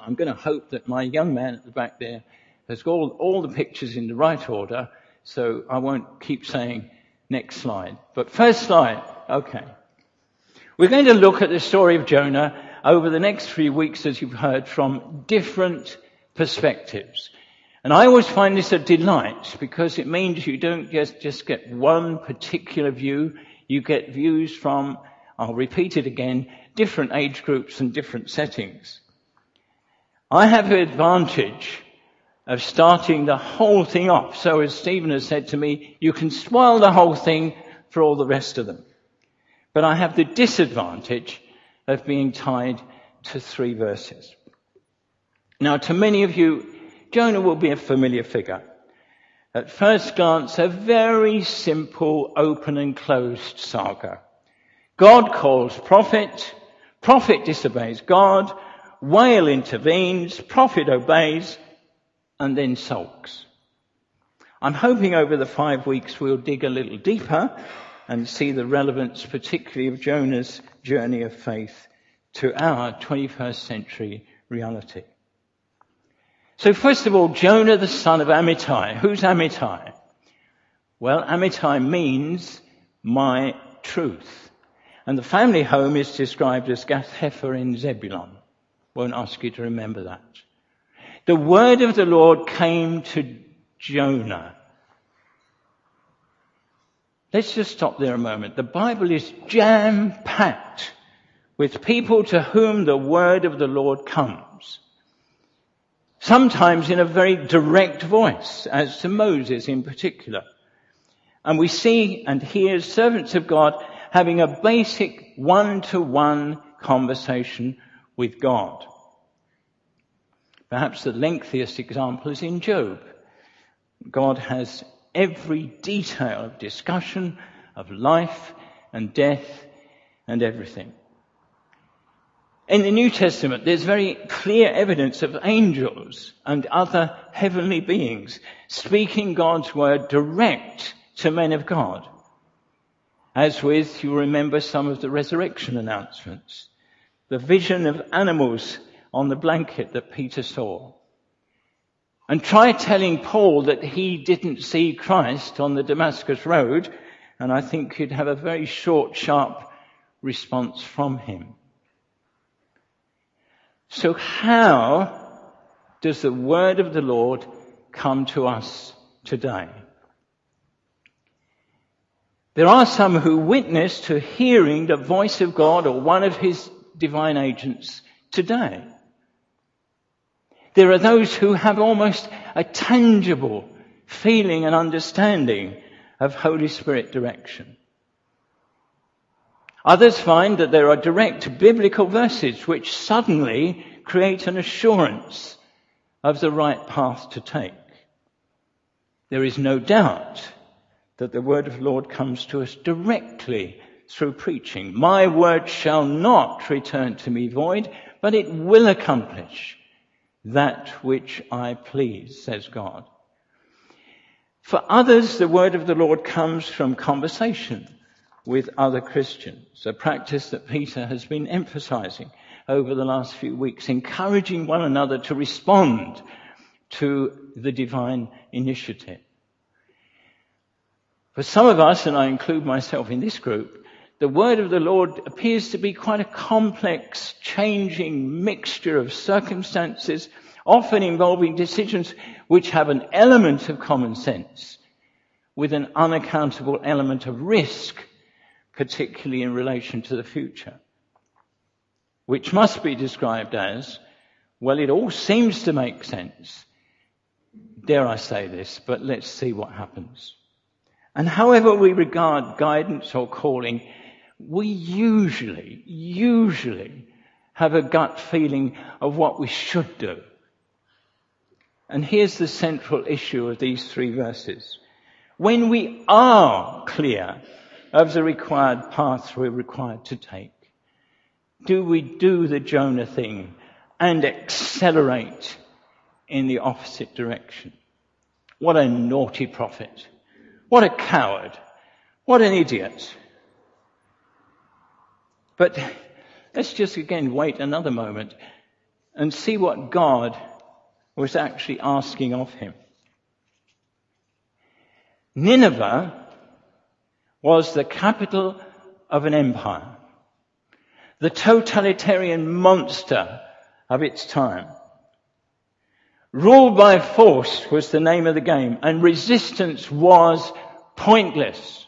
I'm going to hope that my young man at the back there has got all the pictures in the right order, so I won't keep saying next slide. But first slide, okay. We're going to look at the story of Jonah over the next 3 weeks, as you've heard, from different perspectives. And I always find this a delight because it means you don't just get one particular view. You get views from, I'll repeat it again, different age groups and different settings. I have the advantage of starting the whole thing off. So as Stephen has said to me, you can spoil the whole thing for all the rest of them. But I have the disadvantage of being tied to 3 verses. Now, to many of you, Jonah will be a familiar figure. At first glance, a very simple open and closed saga. God calls prophet, prophet disobeys God, whale intervenes, prophet obeys, and then sulks. I'm hoping over the 5 weeks we'll dig a little deeper and see the relevance particularly of Jonah's journey of faith to our 21st century reality. So first of all, Jonah the son of Amittai. Who's Amittai? Well, Amittai means my truth. And the family home is described as Gath-Hepher in Zebulun. Won't ask you to remember that. The word of the Lord came to Jonah. Let's just stop there a moment. The Bible is jam-packed with people to whom the word of the Lord comes. Sometimes in a very direct voice, as to Moses in particular. And we see and hear servants of God having a basic one-to-one conversation with God. Perhaps the lengthiest example is in Job. God has every detail of discussion of life and death and everything. In the New Testament, there's very clear evidence of angels and other heavenly beings speaking God's word direct to men of God. As with, you remember some of the resurrection announcements, the vision of animals on the blanket that Peter saw. And try telling Paul that he didn't see Christ on the Damascus road, and I think you'd have a very short, sharp response from him. So how does the word of the Lord come to us today? There are some who witness to hearing the voice of God or one of his divine agents today. There are those who have almost a tangible feeling and understanding of Holy Spirit direction. Others find that there are direct biblical verses which suddenly create an assurance of the right path to take. There is no doubt that the word of the Lord comes to us directly through preaching. My word shall not return to me void, but it will accomplish that which I please, says God. For others, the word of the Lord comes from conversation with other Christians, a practice that Peter has been emphasizing over the last few weeks, encouraging one another to respond to the divine initiative. For some of us, and I include myself in this group, the word of the Lord appears to be quite a complex, changing mixture of circumstances, often involving decisions which have an element of common sense with an unaccountable element of risk, particularly in relation to the future, which must be described as, well, it all seems to make sense. Dare I say this, but let's see what happens. And however we regard guidance or calling, we usually have a gut feeling of what we should do. And here's the central issue of these 3 verses. When we are clear of the required path we're required to take, do we do the Jonah thing and accelerate in the opposite direction? What a naughty prophet. What a coward. What an idiot. But let's just again wait another moment and see what God was actually asking of him. Nineveh was the capital of an empire, the totalitarian monster of its time. Rule by force was the name of the game, and resistance was pointless.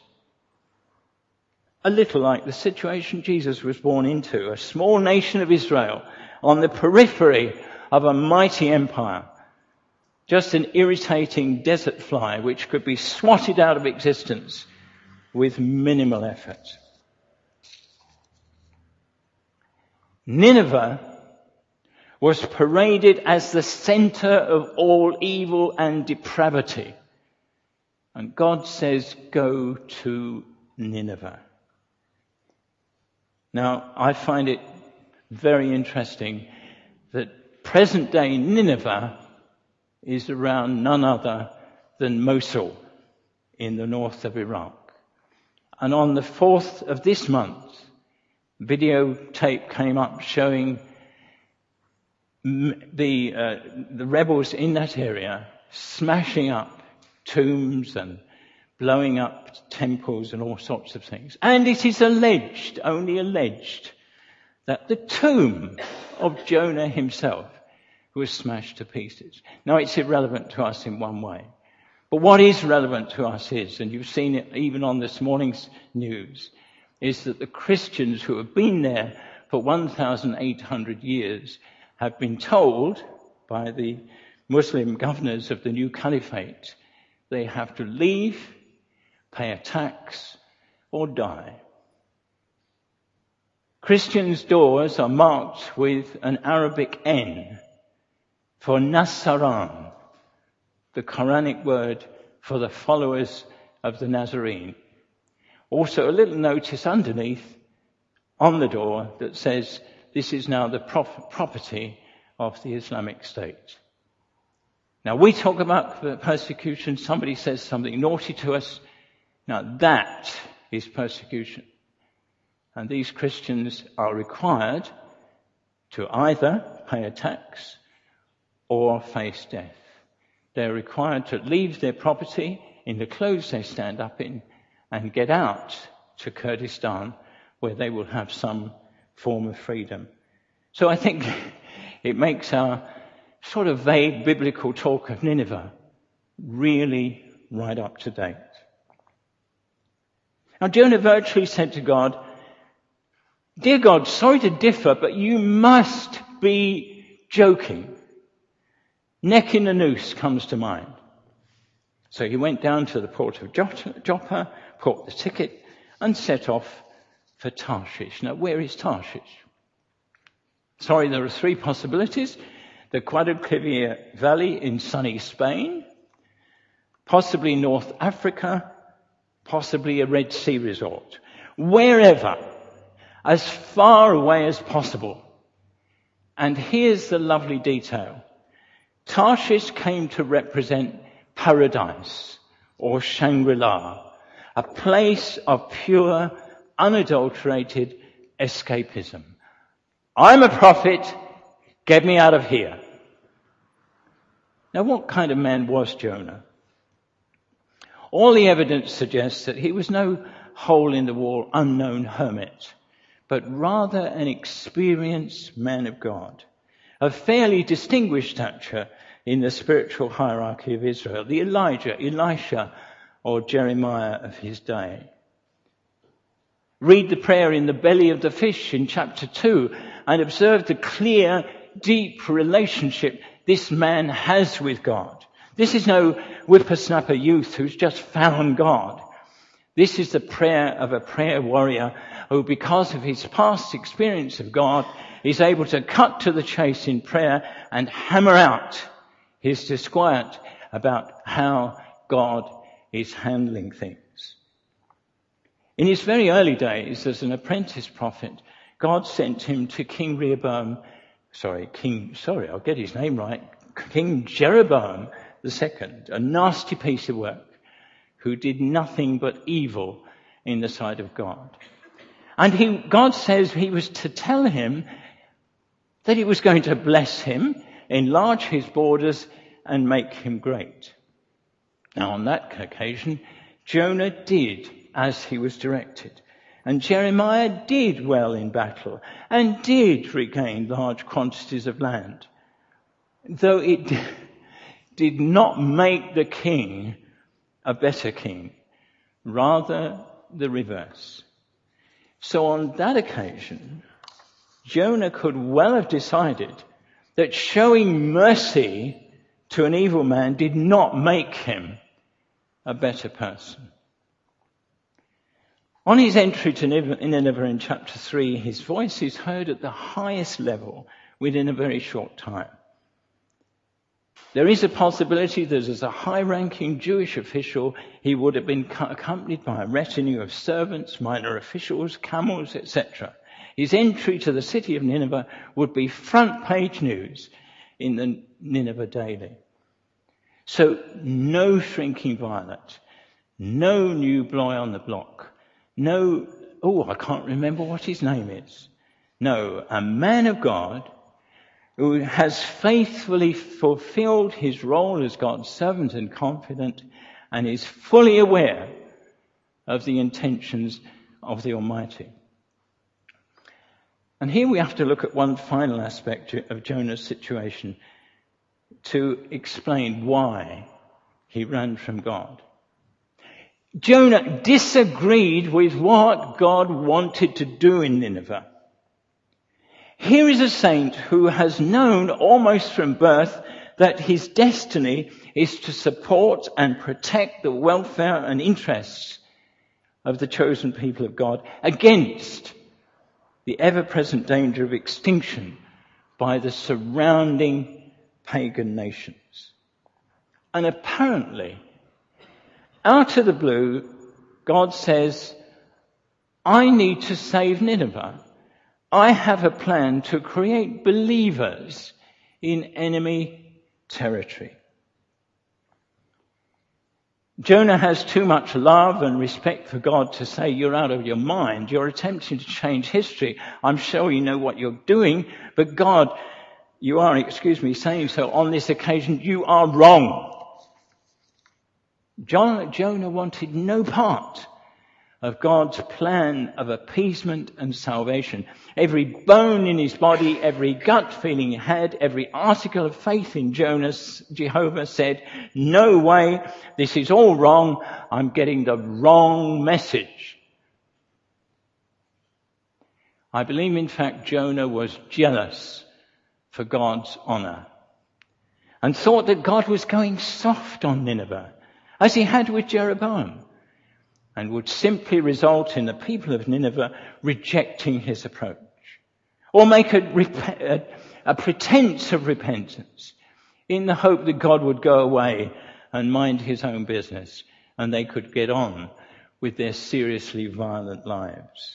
A little like the situation Jesus was born into, a small nation of Israel on the periphery of a mighty empire. Just an irritating desert fly which could be swatted out of existence with minimal effort. Nineveh was paraded as the center of all evil and depravity. And God says, go to Nineveh. Now, I find it very interesting that present-day Nineveh is around none other than Mosul in the north of Iraq. And on the 4th of this month, videotape came up showing the rebels in that area smashing up tombs and blowing up temples and all sorts of things. And it is alleged, only alleged, that the tomb of Jonah himself was smashed to pieces. Now, it's irrelevant to us in one way. But what is relevant to us is, and you've seen it even on this morning's news, is that the Christians who have been there for 1,800 years have been told by the Muslim governors of the new caliphate they have to leave, pay a tax, or die. Christians' doors are marked with an Arabic N for Nasaran, the Quranic word for the followers of the Nazarene. Also a little notice underneath on the door that says this is now the property of the Islamic State. Now we talk about persecution, somebody says something naughty to us. Now that is persecution. And these Christians are required to either pay a tax or face death. They're required to leave their property in the clothes they stand up in and get out to Kurdistan, where they will have some form of freedom. So I think it makes our sort of vague biblical talk of Nineveh really right up to date. Now Jonah virtually said to God, "Dear God, sorry to differ, but you must be joking." Neck in the noose comes to mind. So he went down to the port of Joppa, bought the ticket, and set off for Tarshish. Now, where is Tarshish? Sorry, there are three possibilities. The Guadalquivir Valley in sunny Spain, possibly North Africa, possibly a Red Sea resort. Wherever, as far away as possible. And here's the lovely detail. Tarshish came to represent paradise, or Shangri-La, a place of pure, unadulterated escapism. I'm a prophet, get me out of here. Now, what kind of man was Jonah? All the evidence suggests that he was no hole-in-the-wall, unknown hermit, but rather an experienced man of God, of fairly distinguished stature in the spiritual hierarchy of Israel, the Elijah, Elisha, or Jeremiah of his day. Read the prayer in the belly of the fish in chapter 2 and observe the clear, deep relationship this man has with God. This is no whippersnapper youth who's just found God. This is the prayer of a prayer warrior who, because of his past experience of God, is able to cut to the chase in prayer and hammer out his disquiet about how God is handling things. In his very early days as an apprentice prophet, God sent him to King Jeroboam II, a nasty piece of work, who did nothing but evil in the sight of God. And God says he was to tell him that it was going to bless him, enlarge his borders, and make him great. Now, on that occasion, Jonah did as he was directed. And Jeremiah did well in battle and did regain large quantities of land, though it did not make the king a better king, rather the reverse. So on that occasion, Jonah could well have decided that showing mercy to an evil man did not make him a better person. On his entry to Nineveh in chapter 3, his voice is heard at the highest level within a very short time. There is a possibility that as a high-ranking Jewish official, he would have been accompanied by a retinue of servants, minor officials, camels, etc. His entry to the city of Nineveh would be front-page news in the Nineveh Daily. So no shrinking violet, no new boy on the block, no, I can't remember what his name is. No, a man of God who has faithfully fulfilled his role as God's servant and confident and is fully aware of the intentions of the Almighty. And here we have to look at one final aspect of Jonah's situation to explain why he ran from God. Jonah disagreed with what God wanted to do in Nineveh. Here is a saint who has known almost from birth that his destiny is to support and protect the welfare and interests of the chosen people of God against the ever-present danger of extinction by the surrounding pagan nations. And apparently, out of the blue, God says, I need to save Nineveh. I have a plan to create believers in enemy territory. Jonah has too much love and respect for God to say, you're out of your mind. You're attempting to change history. I'm sure you know what you're doing, but God, you are, saying so on this occasion, you are wrong. Jonah wanted no part of God's plan of appeasement and salvation. Every bone in his body, every gut feeling he had, every article of faith in Jehovah said, no way, this is all wrong, I'm getting the wrong message. I believe, in fact, Jonah was jealous for God's honor and thought that God was going soft on Nineveh, as he had with Jeroboam, and would simply result in the people of Nineveh rejecting his approach, or make a pretense of repentance in the hope that God would go away and mind his own business and they could get on with their seriously violent lives.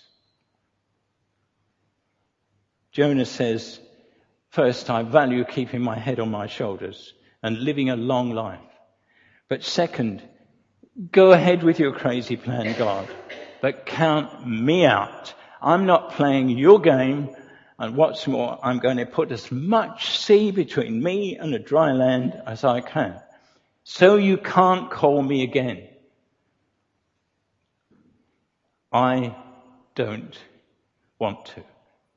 Jonah says, first, I value keeping my head on my shoulders and living a long life. But second, go ahead with your crazy plan, God, but count me out. I'm not playing your game, and what's more, I'm going to put as much sea between me and the dry land as I can, so you can't call me again. I don't want to.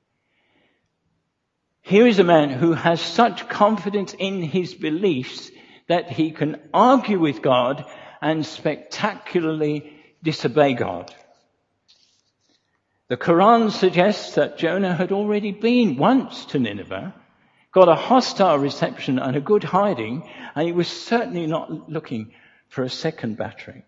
Here is a man who has such confidence in his beliefs that he can argue with God and spectacularly disobey God. The Quran suggests that Jonah had already been once to Nineveh, got a hostile reception and a good hiding, and he was certainly not looking for a second battering.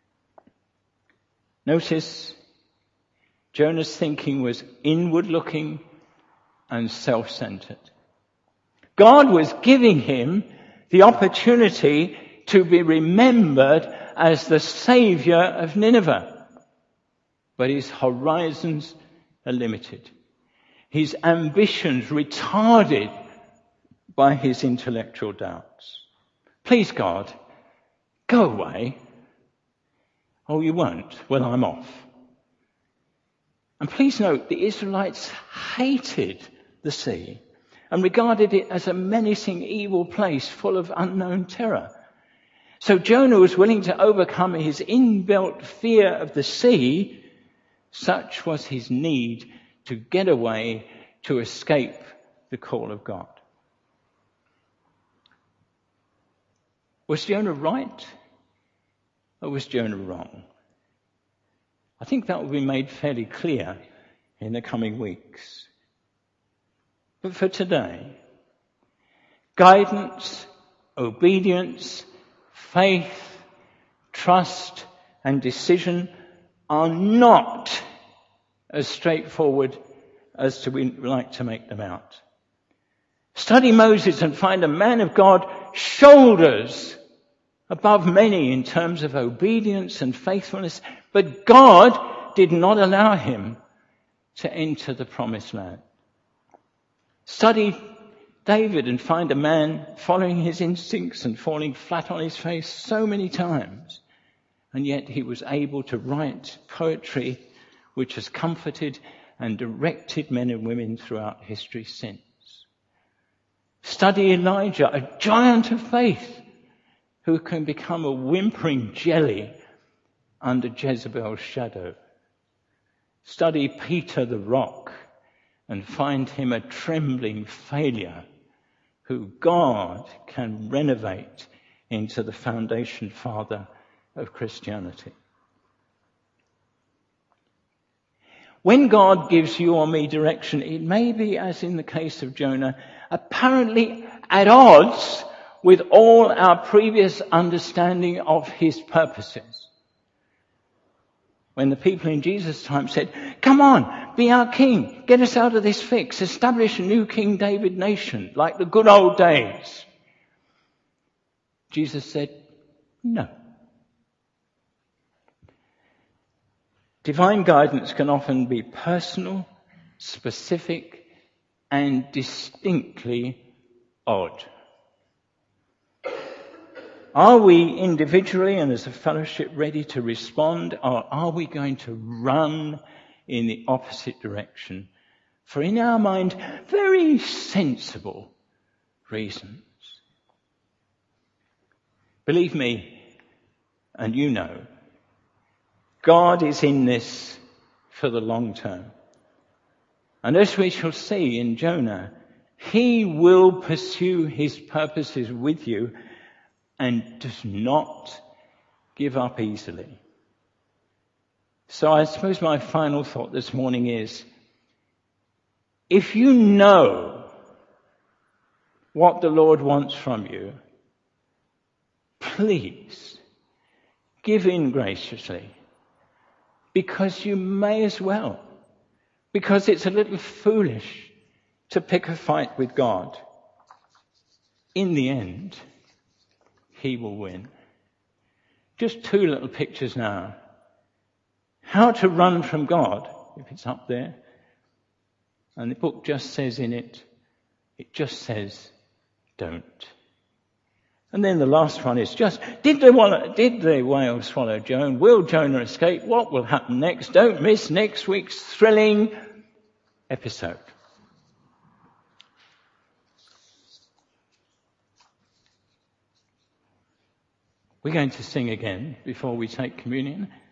Notice, Jonah's thinking was inward-looking and self-centered. God was giving him the opportunity to be remembered as the Saviour of Nineveh. But his horizons are limited. His ambitions retarded by his intellectual doubts. Please, God, go away. Oh, you won't? Well, I'm off. And please note, the Israelites hated the sea. and regarded it as a menacing evil place full of unknown terror. So Jonah was willing to overcome his inbuilt fear of the sea. Such was his need to get away, to escape the call of God. Was Jonah right, or was Jonah wrong? I think that will be made fairly clear in the coming weeks. But for today, guidance, obedience, faith, trust, and decision are not as straightforward as we like to make them out. Study Moses and find a man of God shoulders above many in terms of obedience and faithfulness, but God did not allow him to enter the promised land. Study David and find a man following his instincts and falling flat on his face so many times, and yet he was able to write poetry which has comforted and directed men and women throughout history since. Study Elijah, a giant of faith who can become a whimpering jelly under Jezebel's shadow. Study Peter the rock and find him a trembling failure who God can renovate into the foundation father of Christianity. When God gives you or me direction, it may be, as in the case of Jonah, apparently at odds with all our previous understanding of his purposes. When the people in Jesus' time said, "Come on, be our king, get us out of this fix, establish a new King David nation like the good old days," Jesus said, "No." Divine guidance can often be personal, specific, and distinctly odd. Are we individually and as a fellowship ready to respond, or are we going to run in the opposite direction for, in our mind, very sensible reasons? Believe me, and you know, God is in this for the long term. And as we shall see in Jonah, he will pursue his purposes with you and does not give up easily. So I suppose my final thought this morning is, if you know what the Lord wants from you, please give in graciously, because you may as well, because it's a little foolish to pick a fight with God. In the end, he will win. Just two little pictures now. How to run from God, if it's up there. And the book just says in it just says, don't. And then the last one is just, did the whale swallow Jonah? Will Jonah escape? What will happen next? Don't miss next week's thrilling episode. We're going to sing again before we take communion.